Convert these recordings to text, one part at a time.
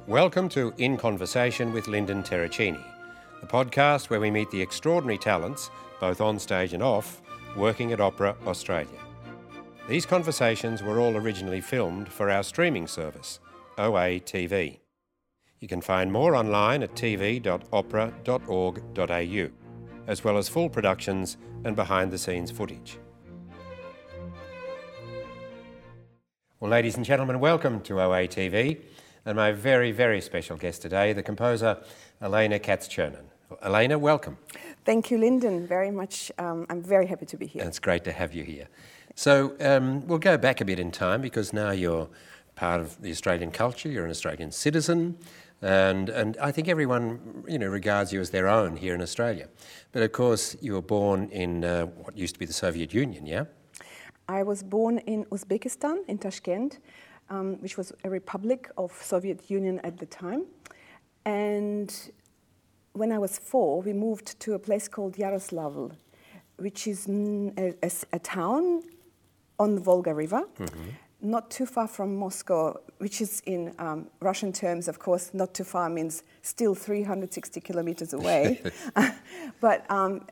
Welcome to In Conversation with Lyndon Terracini, the podcast where we meet the extraordinary talents, both on stage and off, working at Opera Australia. These conversations were all originally filmed for our streaming service, OA TV. You can find more online at tv.opera.org.au, as well as full productions and behind-the-scenes footage. Well, ladies and gentlemen, welcome to OA TV, and my very, very special guest today, the composer Elena Katz-Chernin. Elena, welcome. Thank you, Lyndon, very much. I'm very happy to be here. And it's great to have you here. So we'll go back a bit in time because now you're part of the Australian culture, you're an Australian citizen, and I think everyone, regards you as their own here in Australia. But of course, you were born in what used to be the Soviet Union, yeah? I was born in Uzbekistan, in Tashkent, which was a republic of Soviet Union at the time. And when I was 4, we moved to a place called Yaroslavl, which is a town on the Volga River, not too far from Moscow, which is in Russian terms, of course, not too far means still 360 kilometers away, but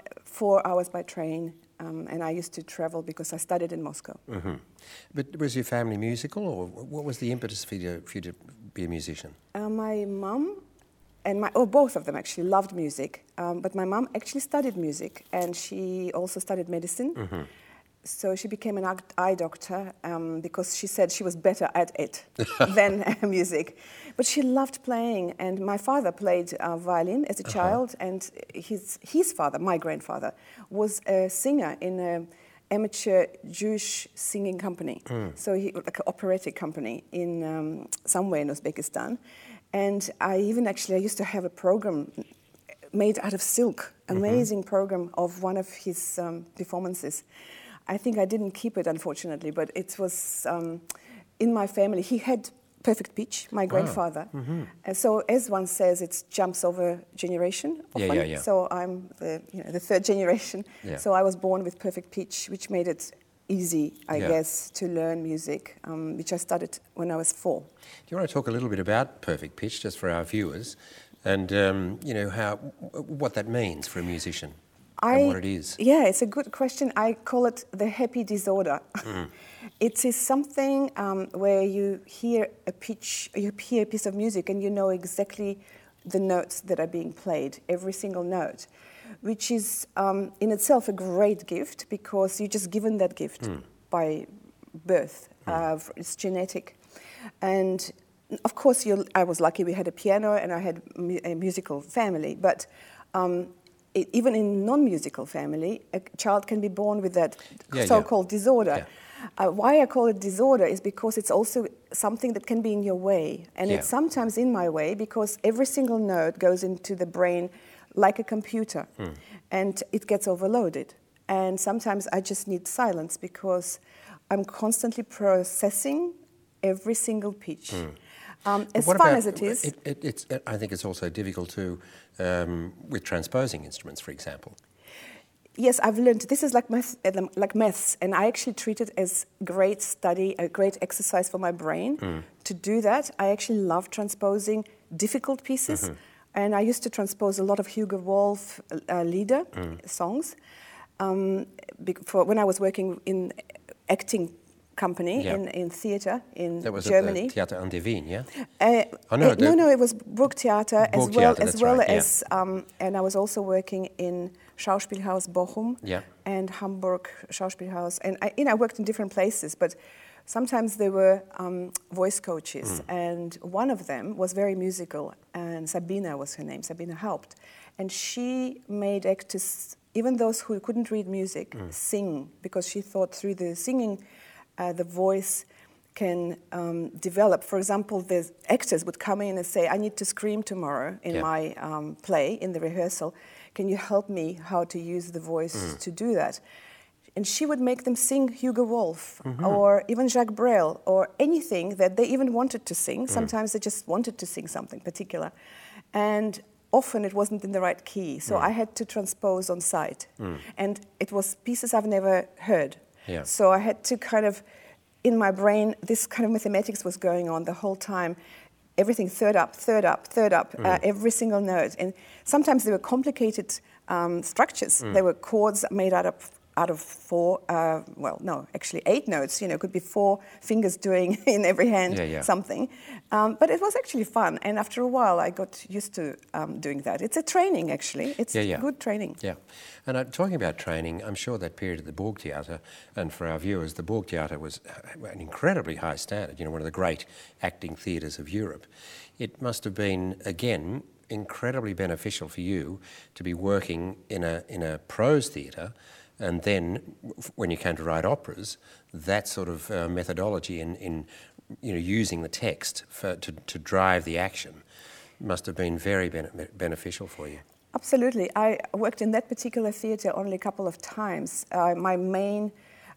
4 hours by train. And I used to travel because I studied in Moscow. But was your family musical, or what was the impetus for you to be a musician? My mum and both of them actually loved music, but my mum actually studied music, and she also studied medicine. So she became an eye doctor because she said she was better at it than music. But she loved playing, and my father played violin as a child, and his father, my grandfather, was a singer in an amateur Jewish singing company. So like an operatic company in somewhere in Uzbekistan. And I used to have a program made out of silk, amazing program of one of his performances. I think I didn't keep it, unfortunately, but it was in my family. He had perfect pitch, my grandfather. So as one says, it jumps over generation often. Yeah. So I'm the third generation. Yeah. So I was born with perfect pitch, which made it easy, I guess, to learn music, which I studied when I was 4. Do you want to talk a little bit about perfect pitch, just for our viewers, and what that means for a musician? And what it is. Yeah, it's a good question. I call it the happy disorder. It is something where you hear a piece of music and you know exactly the notes that are being played, every single note, which is in itself a great gift because you're just given that gift by birth. It's genetic. And of course, I was lucky we had a piano and I had a musical family, but even in non-musical family, a child can be born with that so-called disorder. Why I call it disorder is because it's also something that can be in your way. And it's sometimes in my way because every single note goes into the brain like a computer. And it gets overloaded. And sometimes I just need silence because I'm constantly processing every single pitch. As fun as it is. I think it's also difficult to, with transposing instruments, for example. Yes, I've learned. This is like maths, and I actually treat it as great study, a great exercise for my brain to do that. I actually love transposing difficult pieces, and I used to transpose a lot of Hugo Wolf Lieder songs. When I was working in acting company in theatre in Germany. That was at the Theater an der Wien, yeah? No, it was Burgtheater as well right, as, and I was also working in Schauspielhaus Bochum and Hamburg Schauspielhaus, and I worked in different places, but sometimes there were voice coaches, and one of them was very musical, and Sabina was her name, Sabina Haupt, and she made actors, even those who couldn't read music, sing, because she thought through the singing the voice can develop. For example, the actors would come in and say, I need to scream tomorrow in my play, in the rehearsal. Can you help me how to use the voice to do that? And she would make them sing Hugo Wolf or even Jacques Brel or anything that they even wanted to sing. Sometimes they just wanted to sing something particular. And often it wasn't in the right key. So I had to transpose on site. And it was pieces I've never heard. So I had to kind of, in my brain, this kind of mathematics was going on the whole time. everything third up, every single note. And sometimes they were complicated structures. They were chords made out of four, actually 8 notes. You know, it could be 4 fingers doing in every hand something. But it was actually fun. And after a while, I got used to doing that. It's a training, actually. It's good training. Yeah. And talking about training, I'm sure that period at the Burgtheater, and for our viewers, the Burgtheater was an incredibly high standard, you know, one of the great acting theatres of Europe. It must have been, again, incredibly beneficial for you to be working in a prose theatre, and then when you came to write operas, that sort of methodology in you know, using the text to drive the action must have been very beneficial for you. Absolutely. I worked in that particular theatre only a couple of times. My main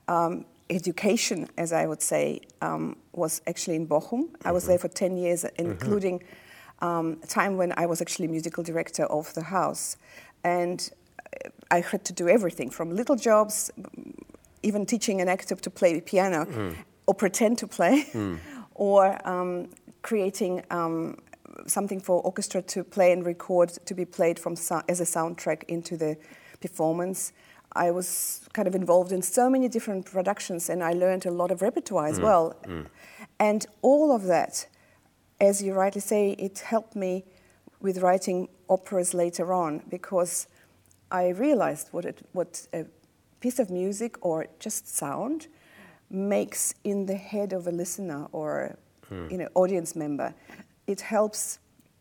education, as I would say, was actually in Bochum. I was there for 10 years, including time when I was actually musical director of the house. And I had to do everything from little jobs, even teaching an actor to play the piano or pretend to play, or creating something for orchestra to play and record to be played as a soundtrack into the performance. I was kind of involved in so many different productions, and I learned a lot of repertoire as well. And all of that, as you rightly say, it helped me with writing operas later on, because I realized what a piece of music or just sound makes in the head of a listener or audience member. It helps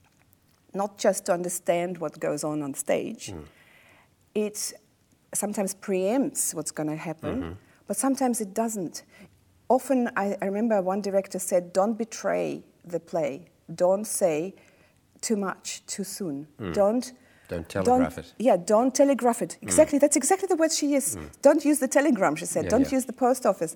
not just to understand what goes on stage. It sometimes preempts what's going to happen, but sometimes it doesn't. Often, I remember one director said, don't betray the play. Don't say too much too soon. Don't telegraph it. Yeah, don't telegraph it. Exactly, that's exactly the word she used. Don't use the telegram, she said. Don't use the post office.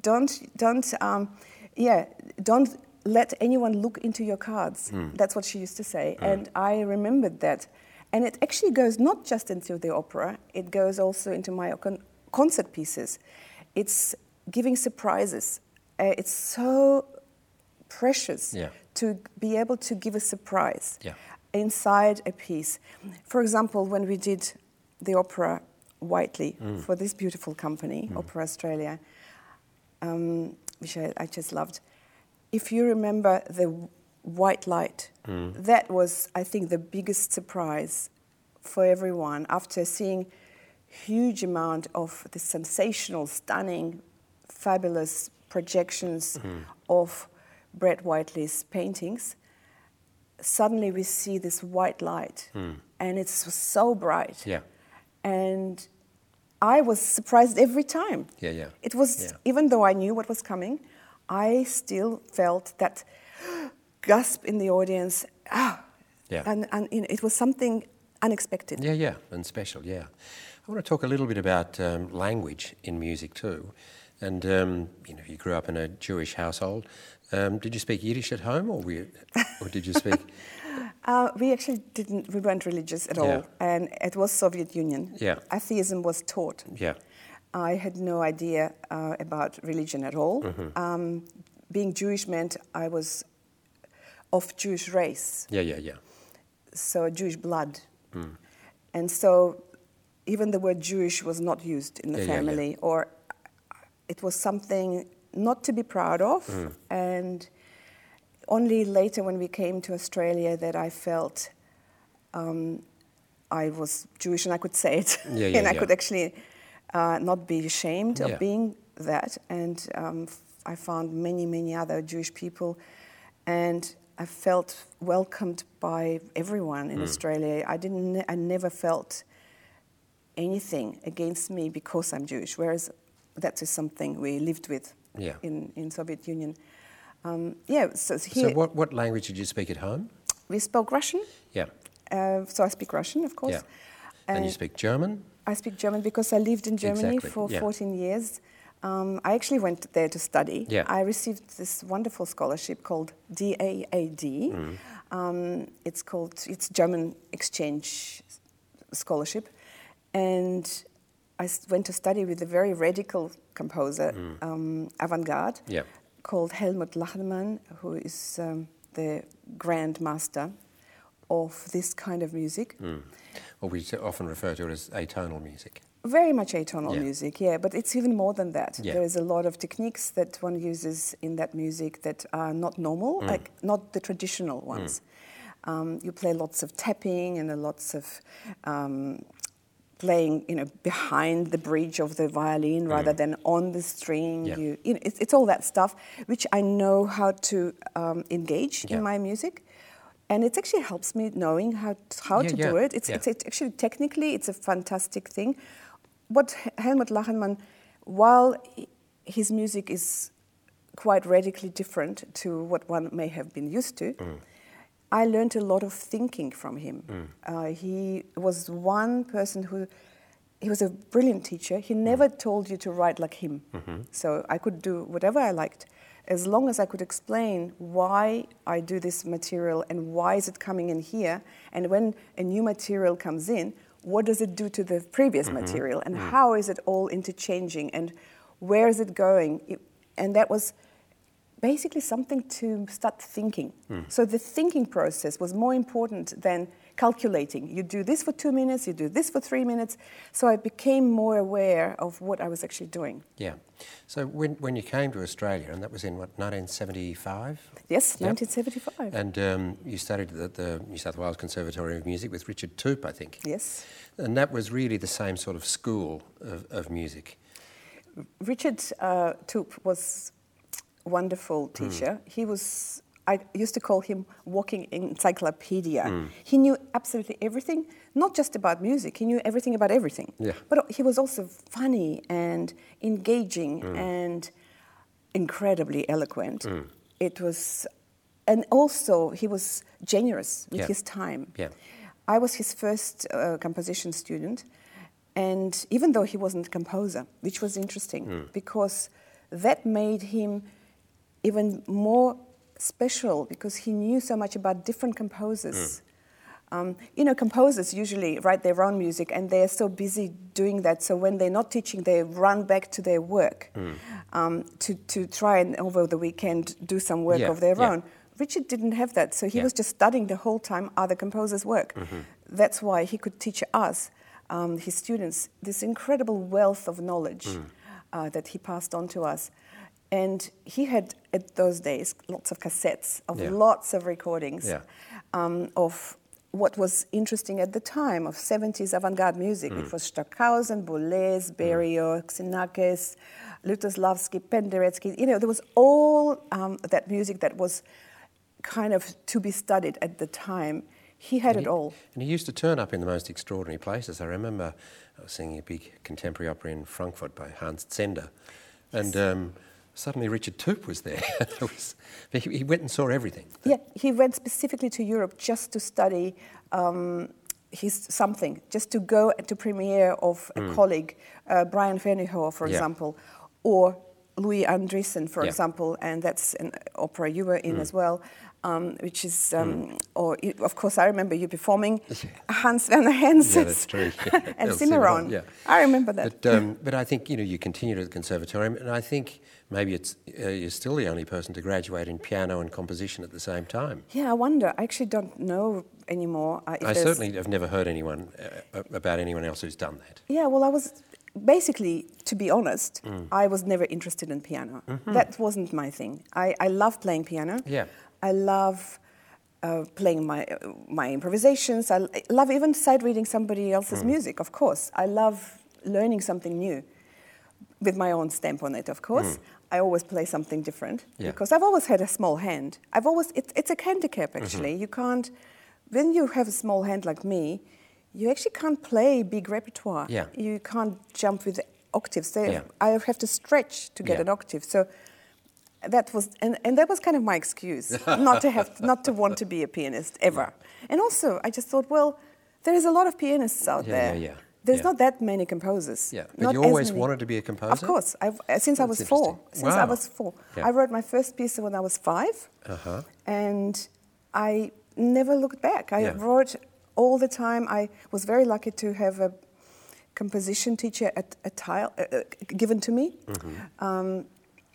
Don't let anyone look into your cards. That's what she used to say. And I remembered that. And it actually goes not just into the opera, it goes also into my concert pieces. It's giving surprises. It's so precious to be able to give a surprise inside a piece. For example, when we did the opera Whiteley for this beautiful company, Opera Australia, which I just loved. If you remember the white light, that was, I think, the biggest surprise for everyone after seeing huge amount of the sensational, stunning, fabulous projections of Brett Whiteley's paintings. Suddenly we see this white light, and it's so bright. And I was surprised every time. It was, even though I knew what was coming, I still felt that gasp in the audience. And it was something unexpected. And special, I want to talk a little bit about language in music too. And, you grew up in a Jewish household. Did you speak Yiddish at home, or did you speak? We actually didn't. We weren't religious at all, and it was Soviet Union. Atheism was taught. I had no idea about religion at all. Being Jewish meant I was of Jewish race. So Jewish blood, and so even the word Jewish was not used in the family, or it was something not to be proud of, and only later when we came to Australia that I felt I was Jewish and I could say it, and I could actually not be ashamed of being that. And I found many other Jewish people, and I felt welcomed by everyone in Australia. I never felt anything against me because I'm Jewish, whereas that is something we lived with in Soviet Union. So what language did you speak at home? We spoke Russian. So I speak Russian, of course. And you speak German? I speak German because I lived in Germany for 14 years. I actually went there to study. I received this wonderful scholarship called DAAD. It's German exchange scholarship. And I went to study with a very radical composer, avant-garde, called Helmut Lachenmann, who is the grandmaster of this kind of music. Well, we often refer to it as atonal music. Very much atonal music, but it's even more than that. Yeah. There is a lot of techniques that one uses in that music that are not normal, like not the traditional ones. You play lots of tapping and lots of playing, behind the bridge of the violin rather than on the string. Yeah. It's all that stuff which I know how to engage in my music. And it actually helps me knowing how to do it. It's actually, technically, it's a fantastic thing. What Helmut Lachenmann, while his music is quite radically different to what one may have been used to, I learned a lot of thinking from him. He was one person he was a brilliant teacher. He never told you to write like him. So I could do whatever I liked, as long as I could explain why I do this material and why is it coming in here, and when a new material comes in, what does it do to the previous material, and how is it all interchanging, and where is it going? And that was basically something to start thinking. So the thinking process was more important than calculating. You do this for 2 minutes, you do this for 3 minutes. So I became more aware of what I was actually doing. Yeah. So when you came to Australia, and that was in, 1975? Yes, 1975. And you studied at the New South Wales Conservatory of Music with Richard Toop, I think. Yes. And that was really the same sort of school of music. Richard Toop was a wonderful teacher. I used to call him walking encyclopedia. He knew absolutely everything, not just about music, he knew everything about everything. Yeah. But he was also funny and engaging and incredibly eloquent. And also he was generous with his time. Yeah. I was his first composition student, and even though he wasn't a composer, which was interesting, because that made him even more special, because he knew so much about different composers. Composers usually write their own music, and they're so busy doing that, so when they're not teaching, they run back to their work to try and over the weekend do some work of their own. Richard didn't have that, so he was just studying the whole time other composers' work. That's why he could teach us, his students, this incredible wealth of knowledge that he passed on to us. And he had, at those days, lots of cassettes of lots of recordings of what was interesting at the time, of 70s avant-garde music. It was Stockhausen, Boulez, Berio, Xenakis, Lutoslavsky, Penderecki. There was all that music that was kind of to be studied at the time. He had it all. And he used to turn up in the most extraordinary places. I remember I was singing a big contemporary opera in Frankfurt by Hans Zender. And suddenly Richard Toop was there. He went and saw everything. Yeah, he went specifically to Europe just to study just to go to premiere of a colleague, Brian Ferneyhough, for example, or Louis Andriessen, for example, and that's an opera you were in as well, which is, of course, I remember you performing Hans Werner Henze that's true. and Cimarron. Yeah. I remember that. But I think, you continued at the Conservatorium, and I think maybe you're still the only person to graduate in piano and composition at the same time. Yeah, I wonder. I actually don't know anymore. I certainly have never heard about anyone else who's done that. Yeah, well, I was... Basically, to be honest, I was never interested in piano. That wasn't my thing. I love playing piano. Yeah. I love playing my improvisations. I love even sight reading somebody else's music, of course. I love learning something new with my own stamp on it, of course. I always play something different because I've always had a small hand. It's a handicap, actually. You can't, when you have a small hand like me, you actually can't play big repertoire. Yeah. You can't jump with octaves. I have to stretch to get an octave. So that was, and that was kind of my excuse, not to want to be a pianist ever. And also, I just thought, well, there is a lot of pianists out there. There's not that many composers. Yeah, but you always wanted to be a composer? Of course, since I was 4. Since I was 4. Yeah. I wrote my first piece when I was 5, and I never looked back. I wrote all the time. I was very lucky to have a composition teacher at Tile given to me.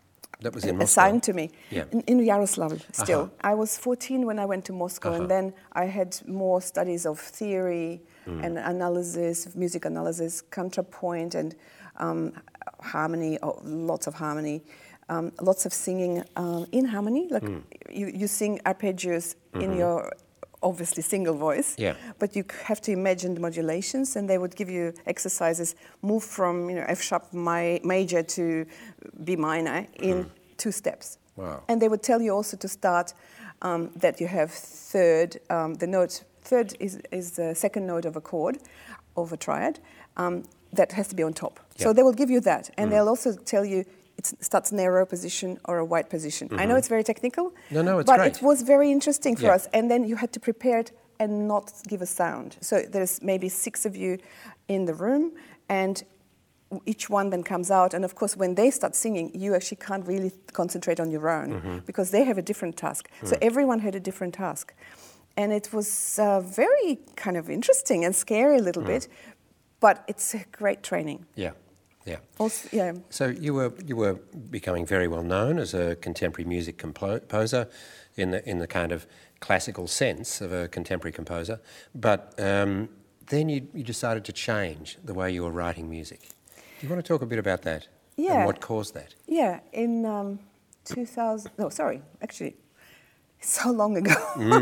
That was in Moscow. assigned to me. Yeah. In Yaroslavl still. Uh-huh. I was 14 when I went to Moscow, and then I had more studies of theory and analysis, music analysis, contrapoint, and harmony, lots of harmony, lots of singing in harmony. Like you sing arpeggios in your obviously single voice, but you have to imagine the modulations, and they would give you exercises, move from F sharp major to B minor in 2 steps. Wow. And they would tell you also to start that you have third, the note, third is the second note of a chord, of a triad, that has to be on top. So they will give you that, and they'll also tell you it starts narrow position or a wide position. I know it's very technical, No, it's but great. it was very interesting for us. And then you had to prepare it and not give a sound. So there's maybe 6 of you in the room, and each one then comes out. And of course, when they start singing, you actually can't really concentrate on your own because they have a different task. So everyone had a different task. And it was very kind of interesting and scary a little bit, but it's a great training. Yeah. Yeah. Also, yeah. So you were becoming very well known as a contemporary music composer, in the kind of classical sense of a contemporary composer. But then you decided to change the way you were writing music. Do you want to talk a bit about that? Yeah. And what caused that? Yeah. In 2000. No, sorry. Actually, so long ago.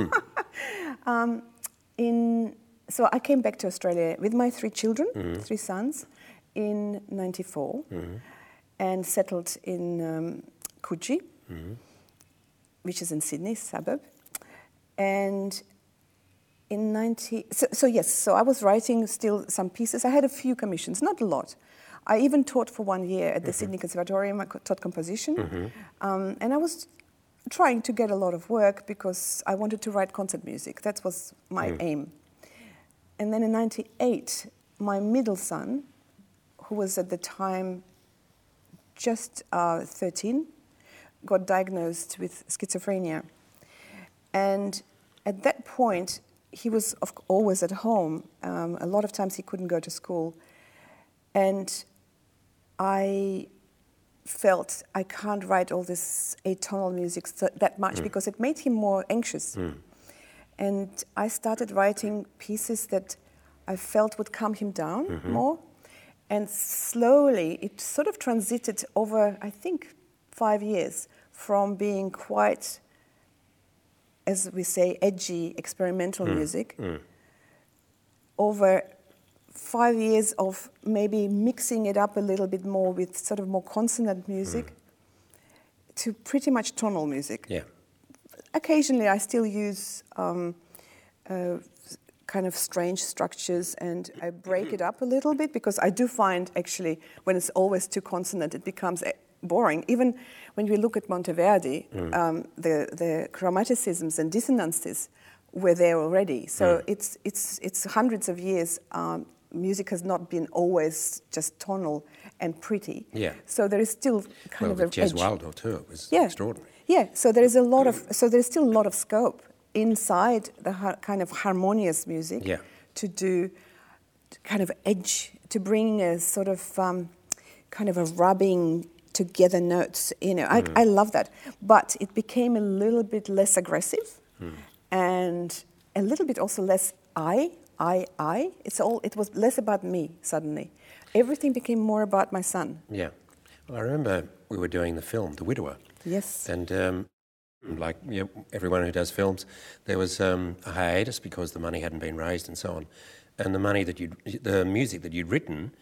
So I came back to Australia with my 3 children, 3 sons, in '94, and settled in Coogee, which is in Sydney suburb. And in so I was writing still some pieces. I had a few commissions, not a lot. I even taught for 1 year at the Sydney Conservatorium. I taught composition, and I was trying to get a lot of work because I wanted to write concert music. That was my aim. And then in '98, my middle son, who was at the time just 13, got diagnosed with schizophrenia. And at that point, he was always at home. A lot of times he couldn't go to school. And I felt I can't write all this atonal music that much because it made him more anxious. And I started writing pieces that I felt would calm him down more. And slowly, it sort of transited over, I think, 5 years from being quite, as we say, edgy experimental music, over 5 years of maybe mixing it up a little bit more with sort of more consonant music, to pretty much tonal music. Yeah. Occasionally, I still use kind of strange structures, and I break it up a little bit because I do find actually when it's always too consonant, it becomes boring. Even when we look at Monteverdi, the chromaticisms and dissonances were there already. So it's hundreds of years. Music has not been always just tonal and pretty. Yeah. So there is still kind of with an edge. Gesualdo too, it was extraordinary. Yeah. So there is there's still a lot of scope inside the kind of harmonious music to do kind of edge, to bring a sort of kind of a rubbing together notes. I love that. But it became a little bit less aggressive and a little bit also less I. It was less about me suddenly. Everything became more about my son. Yeah. Well, I remember we were doing the film, The Widower. Yes. And like everyone who does films, there was a hiatus because the money hadn't been raised and so on. And the music that you'd written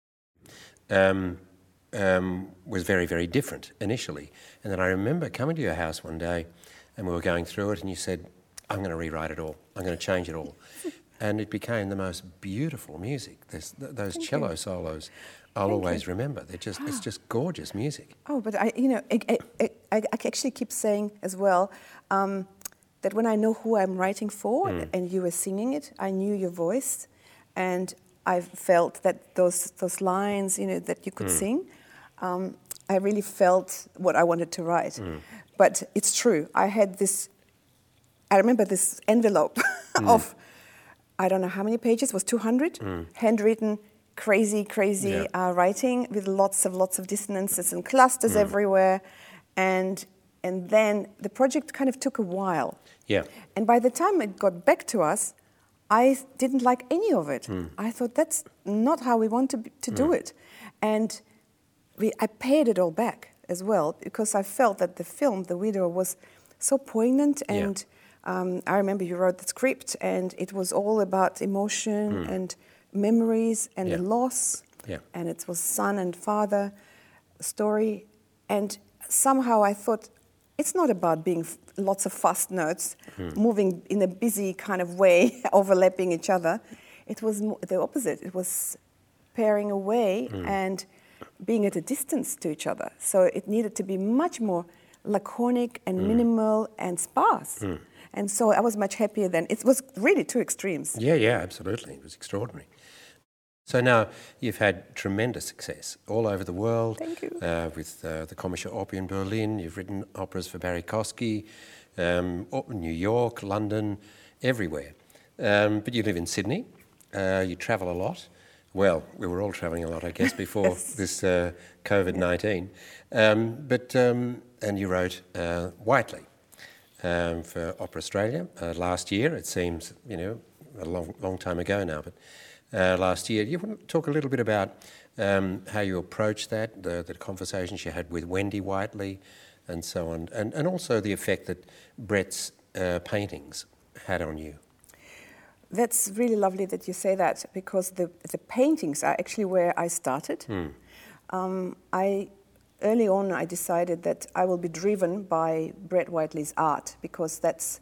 was very, very different initially. And then I remember coming to your house one day and we were going through it and you said, I'm going to rewrite it all. I'm going to change it all. And it became the most beautiful music. Those cello solos, I'll always remember. It's just gorgeous music. Oh, but I actually keep saying as well that when I know who I'm writing for and you were singing it, I knew your voice, and I felt that those lines, that you could sing, I really felt what I wanted to write. But it's true. I remember this envelope of, I don't know how many pages, it was 200, handwritten, crazy writing with lots of dissonances and clusters everywhere. and then the project kind of took a while. Yeah. And by the time it got back to us, I didn't like any of it. I thought that's not how we want to do it. And I paid it all back as well, because I felt that the film, the video, was so poignant. And I remember you wrote the script, and it was all about emotion and memories and the loss. Yeah. And it was son and father story. And somehow I thought, it's not about being lots of fast notes, moving in a busy kind of way, overlapping each other. It was the opposite. It was pairing away and being at a distance to each other. So it needed to be much more laconic and minimal and sparse. And so I was much happier then. It was really two extremes. Yeah, absolutely. It was extraordinary. So now you've had tremendous success all over the world. Thank you. With the Komische Oper in Berlin. You've written operas for Barry Kosky, New York, London, everywhere. But you live in Sydney. You travel a lot. Well, we were all travelling a lot, I guess, before this COVID-19. And you wrote Whiteley for Opera Australia last year. It seems, a long time ago now, but last year. You want to talk a little bit about how you approached that, the conversations you had with Wendy Whiteley and so on, and also the effect that Brett's paintings had on you. That's really lovely that you say that, because the paintings are actually where I started. Early on I decided that I will be driven by Brett Whiteley's art, because that's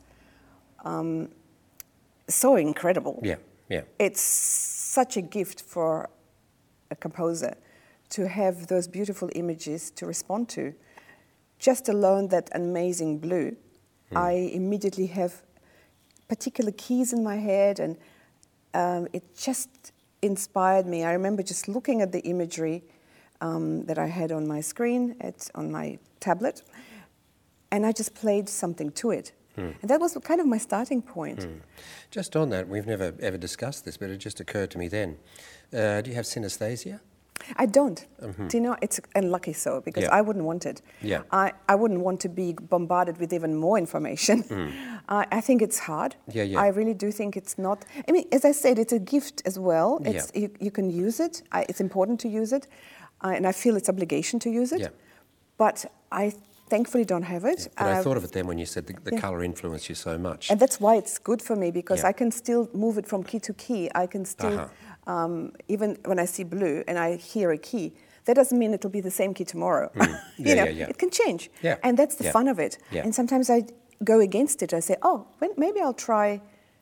so incredible. Yeah. It's such a gift for a composer to have those beautiful images to respond to. Just alone that amazing blue, I immediately have particular keys in my head, and it just inspired me. I remember just looking at the imagery that I had on my screen, on my tablet, and I just played something to it. And that was kind of my starting point. Just on that, we've never ever discussed this, but it just occurred to me then. Do you have synesthesia? I don't. Do you know, it's unlucky so, because I wouldn't want it. Yeah. I wouldn't want to be bombarded with even more information. I think it's hard. Yeah. I really do think it's not. I mean, as I said, it's a gift as well. You can use it. It's important to use it. And I feel it's obligation to use it. Yeah. But I thankfully don't have it. But I thought of it then when you said the colour influenced you so much. And that's why it's good for me, because I can still move it from key to key. I can still, even when I see blue and I hear a key, that doesn't mean it'll be the same key tomorrow. It can change. Yeah. And that's the fun of it. Yeah. And sometimes I go against it. I say, maybe I'll try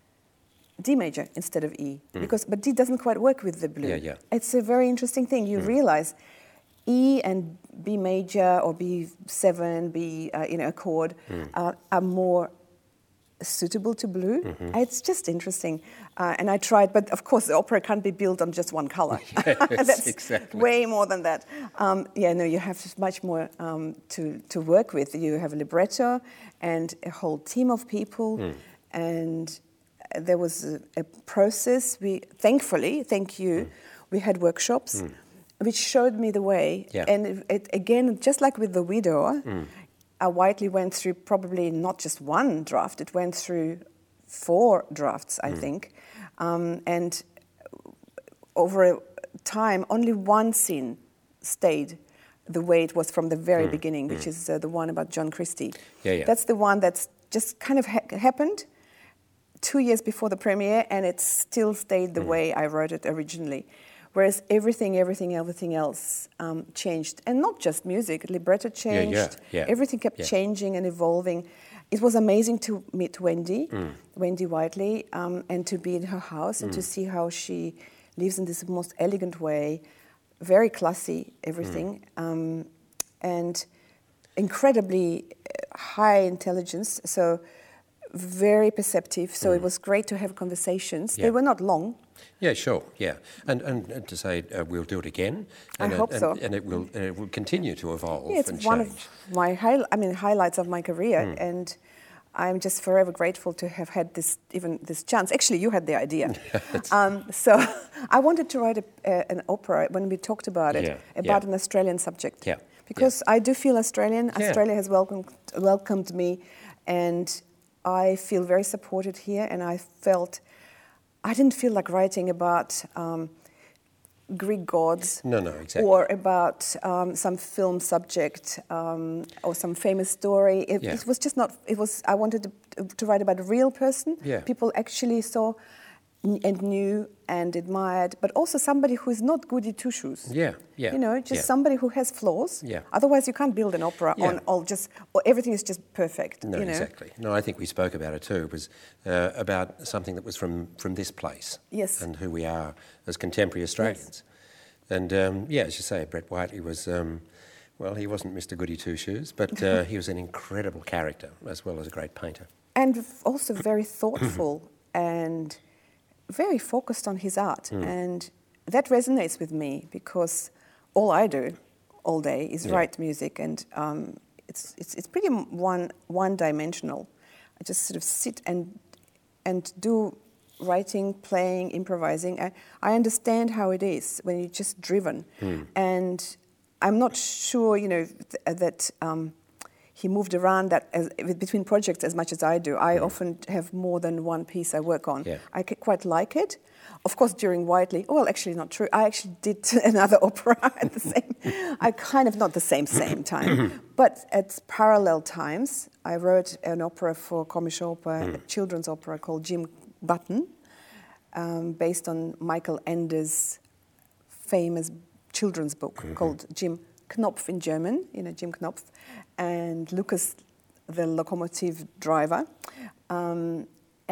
D major instead of E, but D doesn't quite work with the blue. Yeah. It's a very interesting thing. You realize E and B major or B7, a chord, are more suitable to blue. It's just interesting. And I tried, but of course the opera can't be built on just one color. Yes, That's exactly. way more than that. You have much more to work with. You have a libretto and a whole team of people. And there was a process. Thankfully, thank you, we had workshops which showed me the way. Yeah. And it, again, just like with the Widower, Whiteley went through probably not just one draft, it went through 4 drafts, I think. And over a time, only one scene stayed the way it was from the very beginning, which is the one about John Christie. Yeah. That's the one that's just kind of happened 2 years before the premiere, and it still stayed the way I wrote it originally. Whereas everything else changed. And not just music, libretto changed. Yeah. Everything kept changing and evolving. It was amazing to meet Wendy Whiteley, and to be in her house and to see how she lives in this most elegant way, very classy, everything, and incredibly high intelligence, so very perceptive. So it was great to have conversations. They were not long. Yeah, sure. Yeah, and to say we'll do it again. And I hope so. And it will continue to evolve. Yeah, it's and one change. of my highlights of my career, and I'm just forever grateful to have had this chance. Actually, you had the idea. So I wanted to write an opera when we talked about it, about an Australian subject. Yeah. because I do feel Australian. Yeah. Australia has welcomed me, and I feel very supported here. And I didn't feel like writing about Greek gods. No, exactly. Or about some film subject or some famous story. It was just not. It was. I wanted to write about a real person. Yeah. People actually saw and knew and admired, but also somebody who is not goody two shoes. Yeah. You know, just somebody who has flaws. Yeah. Otherwise, you can't build an opera on all or everything is just perfect. No, you know? exactly. No, I think we spoke about it too. It was about something that was from this place. Yes. And who we are as contemporary Australians. Yes. And as you say, Brett Whiteley was, he wasn't Mr. Goody Two Shoes, but he was an incredible character as well as a great painter. And also very thoughtful and very focused on his art. And that resonates with me because all I do all day is write music, and it's pretty one-dimensional. I just sort of sit and do writing, playing, improvising. I understand how it is when you're just driven. And I'm not sure, that he moved around between projects as much as I do. I often have more than one piece I work on. Yeah. I quite like it. Of course, during Whiteley, actually not true. I actually did another opera at the same, not the same time, but at parallel times. I wrote an opera for Komische Oper, a children's opera called Jim Button, based on Michael Ender's famous children's book called Jim Knopf in German, Jim Knopf, and Lucas, the locomotive driver. And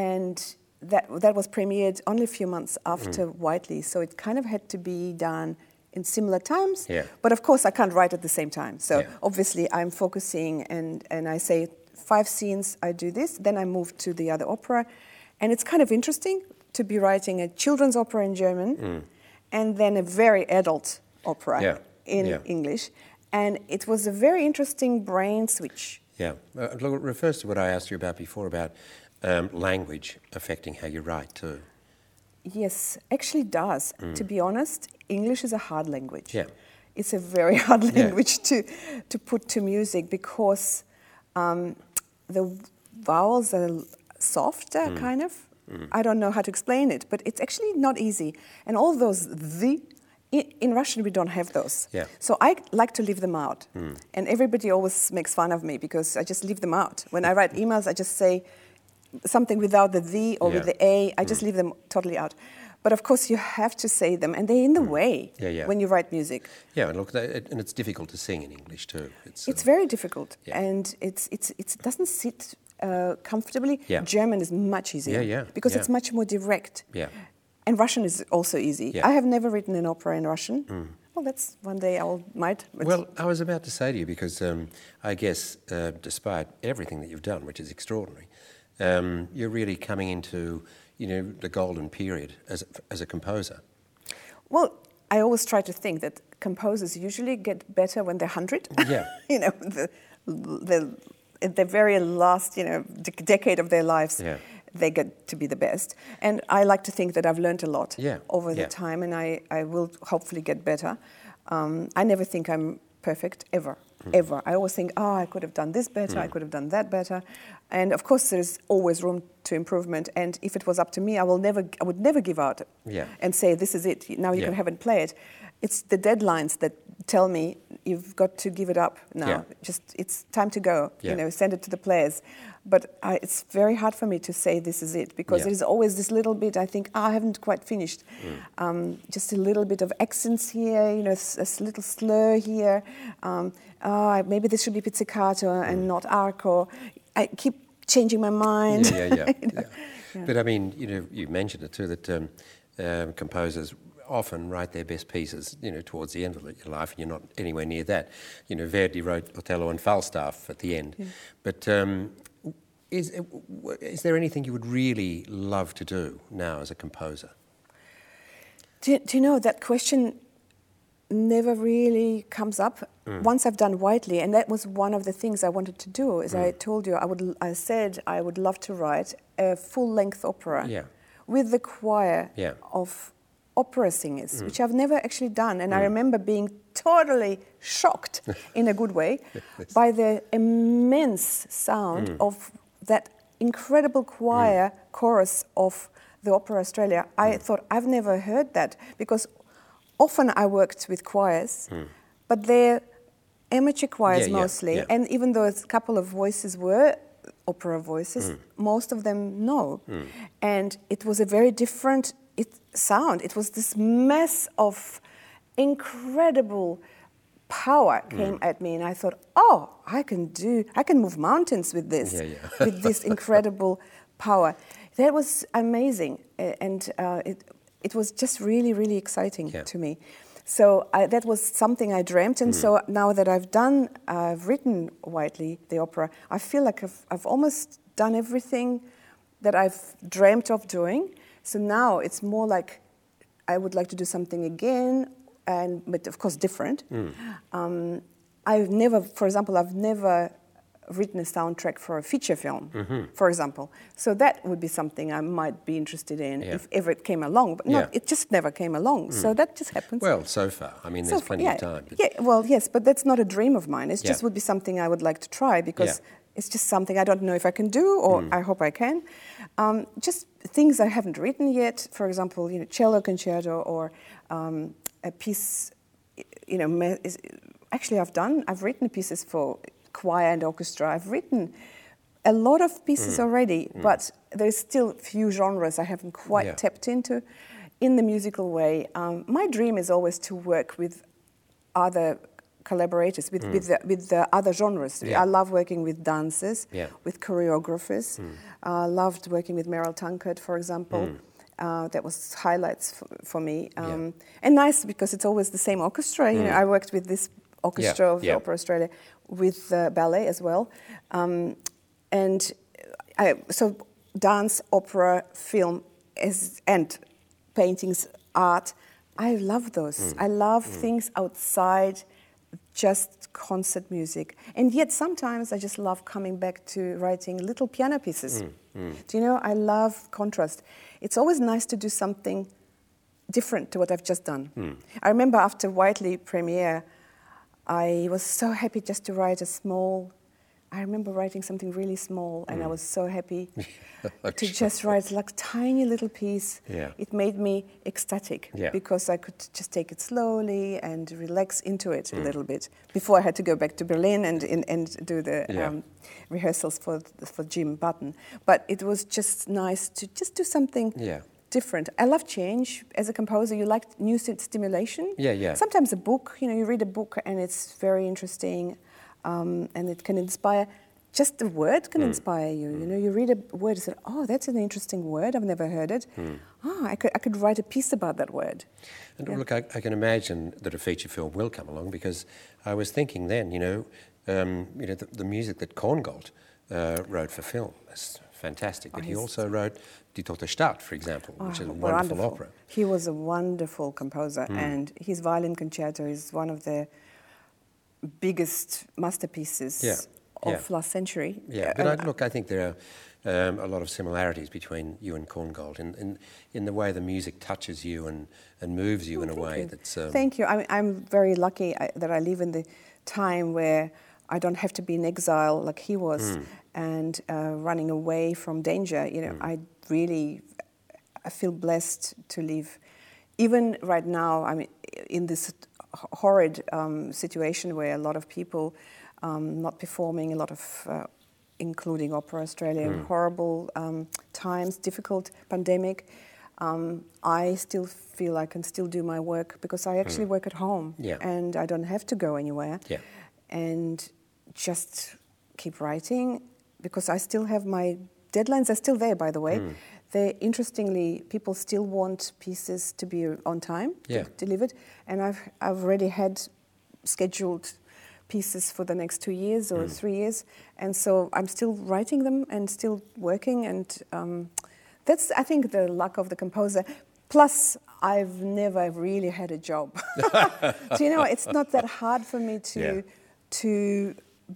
that was premiered only a few months after Whiteley, so it kind of had to be done in similar times. Yeah. But of course, I can't write at the same time. So obviously, I'm focusing, and I say 5 scenes, I do this, then I move to the other opera. And it's kind of interesting to be writing a children's opera in German and then a very adult opera in English. And it was a very interesting brain switch. Yeah. Look, it refers to what I asked you about before, about language affecting how you write too. Yes, actually does. To be honest, English is a hard language. Yeah. It's a very hard language to put to music because the vowels are softer, kind of. I don't know how to explain it, but it's actually not easy. And all those in Russian, we don't have those. Yeah. So I like to leave them out. And everybody always makes fun of me because I just leave them out. When I write emails, I just say something without the or with the A. I just leave them totally out. But of course, you have to say them, and they're in the way when you write music. Yeah, and look, and it's difficult to sing in English too. It's very difficult, and it doesn't sit comfortably. Yeah. German is much easier because it's much more direct. Yeah. And Russian is also easy. Yeah. I have never written an opera in Russian. Well, that's one day might. Well, I was about to say to you, because I guess despite everything that you've done, which is extraordinary, you're really coming into the golden period as a composer. Well, I always try to think that composers usually get better when they're 100. Yeah. The very last decade of their lives. Yeah. They get to be the best. And I like to think that I've learned a lot over the Yeah. time, and I will hopefully get better. I never think I'm perfect, ever. I always think, I could have done this better, I could have done that better. And of course, there's always room to improvement. And if it was up to me, I would never give out and say, this is it, now you can have it play it. It's the deadlines that tell me you've got to give it up now. Yeah. Just, it's time to go, Yeah. send it to the players. But it's very hard for me to say this is it, because there's always this little bit, I think, I haven't quite finished. Just a little bit of accents here, a little slur here. Maybe this should be pizzicato and not arco. I keep changing my mind. Yeah. But I mean, you mentioned it too, that composers often write their best pieces, towards the end of your life, and you're not anywhere near that. Verdi wrote Otello and Falstaff at the end. Yeah. But is there anything you would really love to do now as a composer? Do you know, that question never really comes up. Once I've done Whiteley, and that was one of the things I wanted to do. As I told you, I said I would love to write a full-length opera with the choir of opera singers, which I've never actually done. And I remember being totally shocked, in a good way, by the immense sound of that incredible choir chorus of the Opera Australia. I thought, I've never heard that, because often I worked with choirs, but they're amateur choirs mostly, and even though a couple of voices were opera voices, most of them no. And it was a very different sound. It was this mass of incredible power came at me, and I thought, oh, I can move mountains with this, with this incredible power. That was amazing, and it was just really, really exciting to me. So that was something I dreamt, and so now that I've written Whiteley, the opera, I feel like I've almost done everything that I've dreamt of doing. So now it's more like I would like to do something again, but of course different. I've never written a soundtrack for a feature film, for example. So that would be something I might be interested in if ever it came along. But it just never came along. So that just happens. Well, so far. I mean, there's plenty of time. Yes, but that's not a dream of mine. It just would be something I would like to try, because it's just something I don't know if I can do, or I hope I can. Just things I haven't written yet. For example, cello concerto, or a piece. Actually, I've written pieces for choir and orchestra. I've written a lot of pieces already, but there's still few genres I haven't quite tapped into in the musical way. My dream is always to work with other collaborators, with the other genres. I love working with dancers, with choreographers. Loved working with Meryl Tankard, for example. That was highlights for me. And nice, because it's always the same orchestra. I worked with this orchestra of the Opera Australia, with ballet as well. So dance, opera, film, and paintings, art, I love those. I love things outside just concert music. And yet sometimes I just love coming back to writing little piano pieces. Do you know, I love contrast. It's always nice to do something different to what I've just done. I remember after Whiteley premiere, I was so happy just to write I remember writing something really small, and I was so happy to just write like a tiny little piece. It made me ecstatic, because I could just take it slowly and relax into it a little bit before I had to go back to Berlin and do the rehearsals for Jim Button. But it was just nice to just do something different. I love change. As a composer, you like new stimulation. Sometimes a book, you read a book and it's very interesting, and it can inspire. Just the word can inspire you. You read a word and say, "Oh, that's an interesting word. I've never heard it. I could write a piece about that word." And look, I can imagine that a feature film will come along, because I was thinking then, the music that Korngold wrote for film is fantastic. But he also wrote Die Tote Stadt, for example, which is a wonderful opera. He was a wonderful composer, and his violin concerto is one of the biggest masterpieces of last century. But I think there are a lot of similarities between you and Korngold in the way the music touches you and moves you in a way that's... Thank you. I'm very lucky that I live in the time where I don't have to be in exile like he was, and running away from danger. I feel blessed to live. Even right now, in this horrid situation where a lot of people not performing, a lot of, including Opera Australia, horrible times, difficult pandemic, I still feel I can still do my work, because I actually work at home, and I don't have to go anywhere, and just keep writing, because I still have my deadlines are still there, by the way. Interestingly, people still want pieces to be on time, delivered, and I've already had scheduled pieces for the next 2 years or 3 years, and so I'm still writing them and still working, and that's, I think, the luck of the composer. Plus, I've never really had a job. So, it's not that hard for me to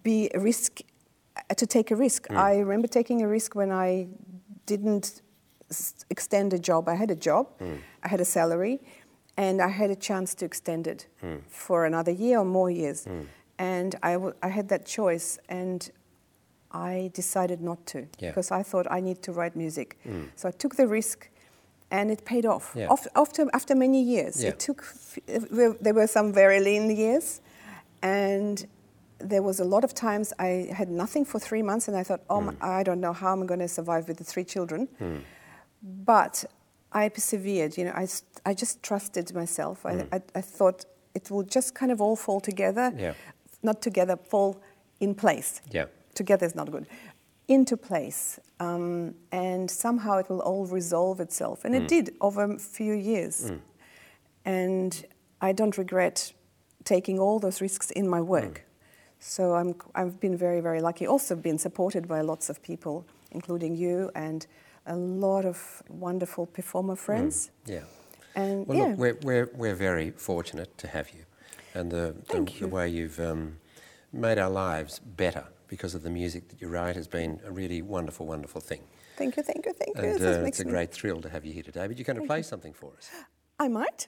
take a risk. I remember taking a risk when I didn't extend a job. I had a job, I had a salary, and I had a chance to extend it for another year or more years. And I had that choice, and I decided not to, because I thought I need to write music. So I took the risk, and it paid off. Yeah. After many years. Yeah. There were some very lean years, and there was a lot of times I had nothing for 3 months, and I thought, I don't know how I'm going to survive with the 3 children. But I persevered. You know, I just trusted myself. I thought it will just kind of all fall together. Yeah. Not together, fall in place. Yeah. Together is not good. Into place. And somehow it will all resolve itself. And it did over a few years. And I don't regret taking all those risks in my work. So I've been very, very lucky. Also been supported by lots of people, including you, and a lot of wonderful performer friends. Yeah. And Well, look, we're very fortunate to have you, and the way you've made our lives better because of the music that you write has been a really wonderful, wonderful thing. Thank you. And it's a great thrill to have you here today. But you're going to play something for us. I might.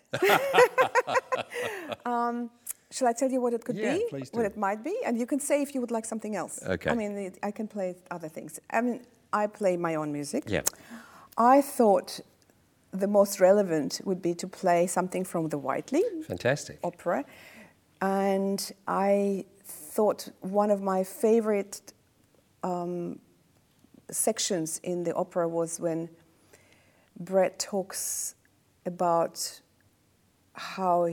Shall I tell you what it could be? Yeah, please do. What it might be? And you can say if you would like something else. Okay. I mean, I can play other things. I mean, I play my own music. Yeah. I thought the most relevant would be to play something from the Whiteley Fantastic. opera. And I thought one of my favorite sections in the opera was when Brett talks about how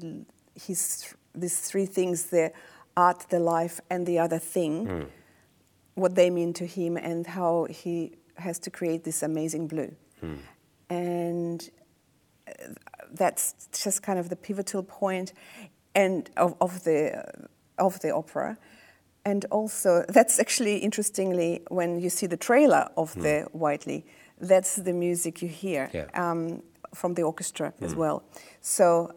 these 3 things, the art, the life, and the other thing, what they mean to him, and how he has to create this amazing blue. And that's just kind of the pivotal point and of the opera. And also, that's actually, interestingly, when you see the trailer of the Whiteley, that's the music you hear from the orchestra as well. So,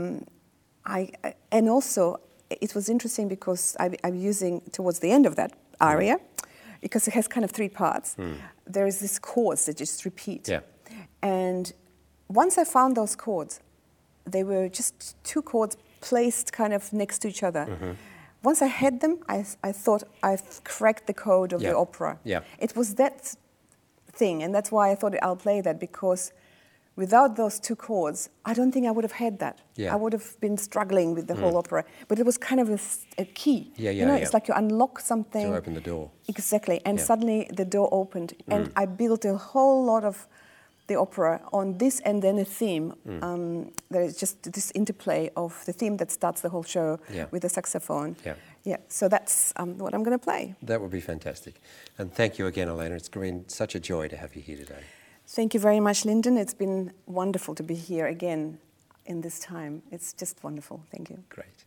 and also, it was interesting because I'm using, towards the end of that aria, because it has kind of 3 parts, there is this chords that just repeat. Yeah. And once I found those chords, they were just 2 chords placed kind of next to each other. Once I had them, I thought I've cracked the code of the opera. Yeah. It was that thing, and that's why I thought I'll play that, because without those 2 chords, I don't think I would have had that. Yeah. I would have been struggling with the whole opera. But it was kind of a key. It's like you unlock something. To open the door. Exactly. And suddenly the door opened. And I built a whole lot of the opera on this and then a theme. There is just this interplay of the theme that starts the whole show with the saxophone. Yeah. So that's what I'm going to play. That would be fantastic. And thank you again, Elena. It's been such a joy to have you here today. Thank you very much, Lyndon. It's been wonderful to be here again in this time. It's just wonderful. Thank you. Great.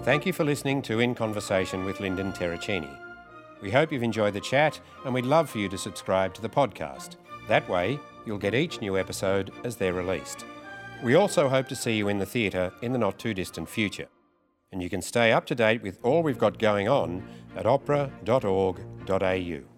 Thank you for listening to In Conversation with Lyndon Terracini. We hope you've enjoyed the chat, and we'd love for you to subscribe to the podcast. That way, you'll get each new episode as they're released. We also hope to see you in the theatre in the not-too-distant future. And you can stay up to date with all we've got going on at opera.org.au.